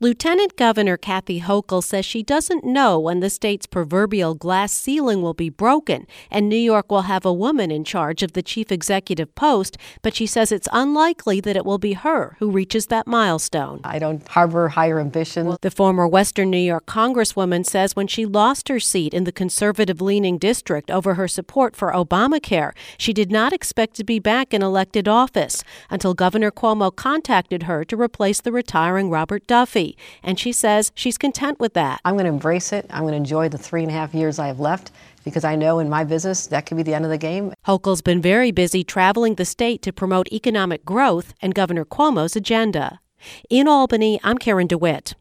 Lieutenant Governor Kathy Hochul says she doesn't know when the state's proverbial glass ceiling will be broken and New York will have a woman in charge of the chief executive post, but she says it's unlikely that it will be her who reaches that milestone. I don't harbor higher ambitions. The former Western New York Congresswoman says when she lost her seat in the conservative-leaning district over her support for Obamacare, she did not expect to be back in elected office until Governor Cuomo contacted her to replace the retiring Robert Duffy. And she says she's content with that. I'm going to embrace it. I'm going to enjoy the 3.5 years I have left because I know in my business that could be the end of the game. Hochul's been very busy traveling the state to promote economic growth and Governor Cuomo's agenda. In Albany, I'm Karen DeWitt.